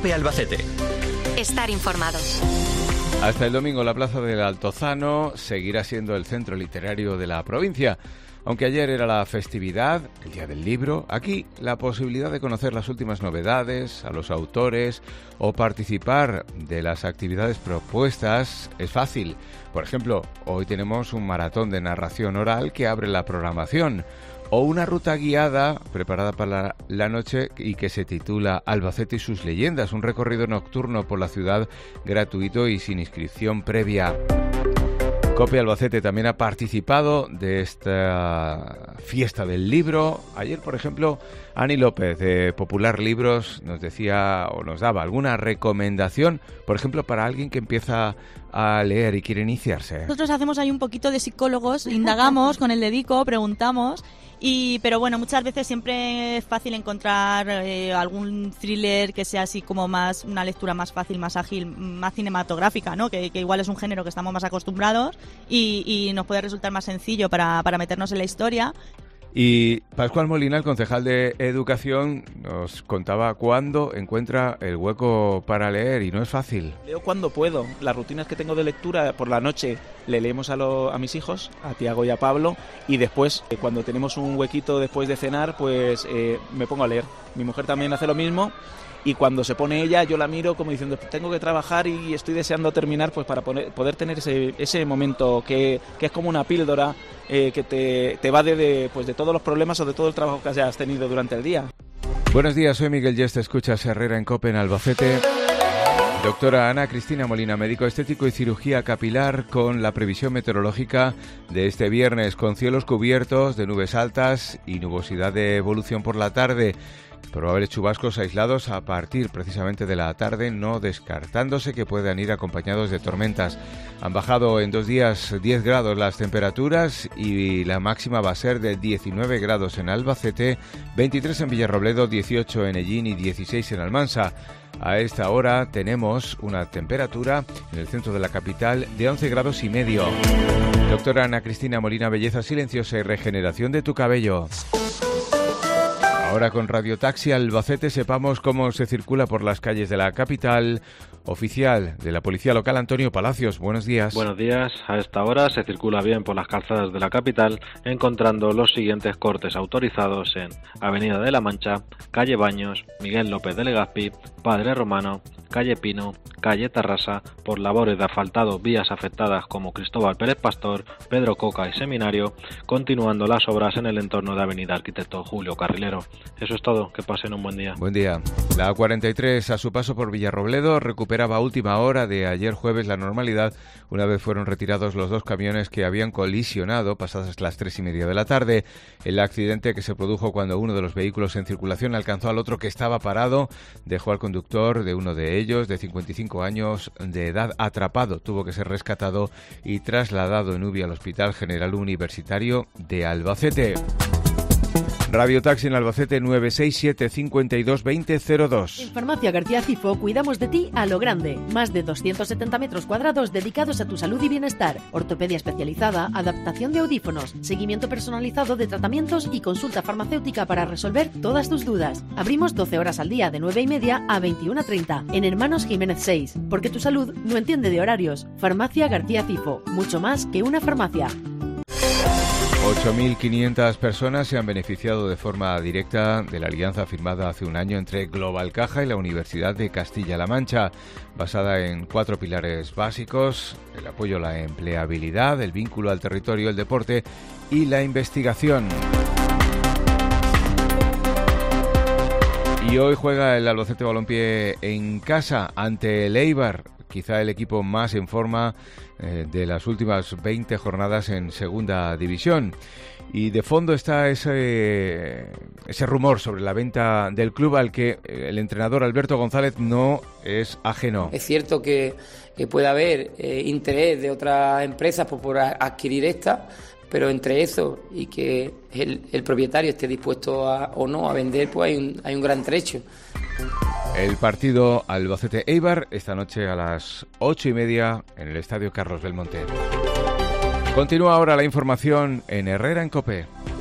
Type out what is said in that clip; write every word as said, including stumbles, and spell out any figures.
COPE Albacete. Estar informados. Hasta el domingo la Plaza del Altozano seguirá siendo el centro literario de la provincia. Aunque ayer era la festividad, el Día del Libro, aquí la posibilidad de conocer las últimas novedades, a los autores o participar de las actividades propuestas es fácil. Por ejemplo, hoy tenemos un maratón de narración oral que abre la programación, o una ruta guiada preparada para la noche y que se titula Albacete y sus leyendas, un recorrido nocturno por la ciudad gratuito y sin inscripción previa. COPE Albacete también ha participado de esta fiesta del libro. Ayer, por ejemplo, Ani López de Popular Libros nos decía o nos daba alguna recomendación, por ejemplo, para alguien que empieza a leer y quiere iniciarse. Nosotros hacemos ahí un poquito de psicólogos, indagamos con el dedico, preguntamos. Y, pero bueno, muchas veces siempre es fácil encontrar eh, algún thriller que sea así como más, una lectura más fácil, más ágil, más cinematográfica, ¿no? Que, que igual es un género que estamos más acostumbrados y, y nos puede resultar más sencillo para, para meternos en la historia. Y Pascual Molina, el concejal de Educación, nos contaba cuándo encuentra el hueco para leer y no es fácil. Leo cuando puedo. Las rutinas que tengo de lectura por la noche le leemos a, lo, a mis hijos, a Tiago y a Pablo, y después, eh, cuando tenemos un huequito después de cenar, pues eh, me pongo a leer. Mi mujer también hace lo mismo. Y cuando se pone ella, yo la miro como diciendo, tengo que trabajar y estoy deseando terminar pues para poner, poder tener ese, ese momento que, que es como una píldora eh, que te, te va de, de, pues de todos los problemas o de todo el trabajo que hayas tenido durante el día. Buenos días, soy Miguel Yeste, escuchas Herrera en COPE en Albacete. Doctora Ana Cristina Molina, médico estético y cirugía capilar, con la previsión meteorológica de este viernes, con cielos cubiertos de nubes altas y nubosidad de evolución por la tarde. Probables chubascos aislados a partir precisamente de la tarde, no descartándose que puedan ir acompañados de tormentas. Han bajado en dos días diez grados las temperaturas y la máxima va a ser de diecinueve grados en Albacete, veintitrés en Villarrobledo, dieciocho en Ellín y dieciséis en Almansa. A esta hora tenemos una temperatura en el centro de la capital de once grados y medio. Doctora Ana Cristina Molina, belleza silenciosa y regeneración de tu cabello. Ahora con Radio Taxi Albacete sepamos cómo se circula por las calles de la capital. Oficial de la Policía Local, Antonio Palacios, buenos días. Buenos días. A esta hora se circula bien por las calzadas de la capital, encontrando los siguientes cortes autorizados en Avenida de la Mancha, Calle Baños, Miguel López de Legazpi, Padre Romano, Calle Pino, Calle Tarrasa, por labores de asfaltado, vías afectadas como Cristóbal Pérez Pastor, Pedro Coca y Seminario, continuando las obras en el entorno de Avenida Arquitecto Julio Carrilero. Eso es todo, que pasen un buen día. Buen día. La A cuarenta y tres, a su paso por Villarrobledo, recuperaba a última hora de ayer jueves la normalidad, una vez fueron retirados los dos camiones que habían colisionado pasadas las tres y media de la tarde. El accidente, que se produjo cuando uno de los vehículos en circulación alcanzó al otro que estaba parado, dejó al conductor de uno de ellos, de cincuenta y cinco años de edad, atrapado. Tuvo que ser rescatado y trasladado en U B I al Hospital General Universitario de Albacete. Radio Taxi en Albacete, nueve seis siete, cinco dos, veinte, cero dos. En Farmacia García Cifo cuidamos de ti a lo grande. Más de doscientos setenta metros cuadrados dedicados a tu salud y bienestar. Ortopedia especializada, adaptación de audífonos, seguimiento personalizado de tratamientos y consulta farmacéutica para resolver todas tus dudas. Abrimos doce horas al día de nueve y media a veintiuna treinta en Hermanos Jiménez seis. Porque tu salud no entiende de horarios. Farmacia García Cifo. Mucho más que una farmacia. ocho mil quinientas personas se han beneficiado de forma directa de la alianza firmada hace un año entre Global Caja y la Universidad de Castilla-La Mancha, basada en cuatro pilares básicos: el apoyo a la empleabilidad, el vínculo al territorio, el deporte y la investigación. Y hoy juega el Albacete Balompié en casa ante el Eibar, quizá el equipo más en forma eh, de las últimas veinte jornadas en Segunda División. Y de fondo está ese, ese rumor sobre la venta del club al que el entrenador Alberto González no es ajeno. Es cierto que, que puede haber eh, interés de otras empresas por, por adquirir esta, pero entre eso y que el, el propietario esté dispuesto a, o no a vender, pues hay un, hay un gran trecho. El partido Albacete-Eibar esta noche a las ocho y media en el Estadio Carlos Belmonte. Continúa ahora la información en Herrera en COPE.